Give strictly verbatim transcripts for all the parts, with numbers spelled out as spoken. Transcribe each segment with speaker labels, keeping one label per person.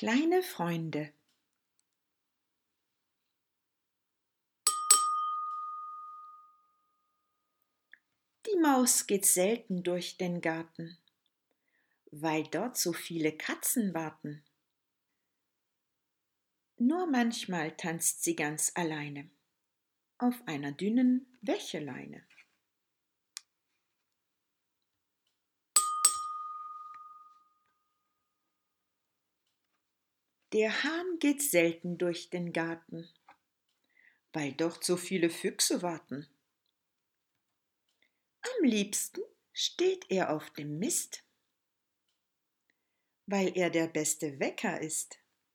Speaker 1: Kleine Freunde. Die Maus geht selten durch den Garten, weil dort so viele Katzen warten. Nur manchmal tanzt sie ganz alleine auf einer dünnen Wäscheleine. Der Hahn geht selten durch den Garten, weil dort so viele Füchse warten. Am liebsten steht er auf dem Mist, weil er der beste Wecker ist.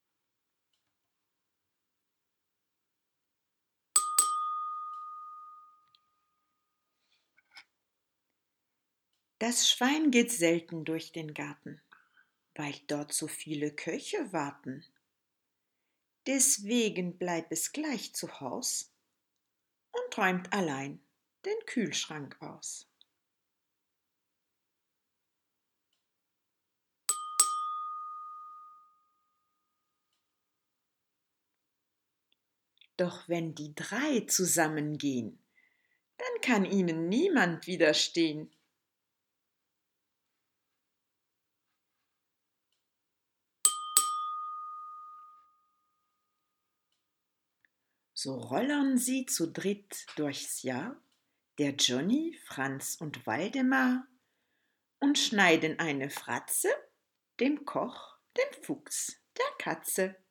Speaker 1: Das Schwein geht selten durch den Garten, weil dort so viele Köche warten. Deswegen bleibt es gleich zu Haus und räumt allein den Kühlschrank aus. Doch wenn die drei zusammengehen, dann kann ihnen niemand widerstehen. So rollern sie zu dritt durchs Jahr, der Johnny, Franz und Waldemar, und schneiden eine Fratze dem Koch, dem Fuchs, der Katze.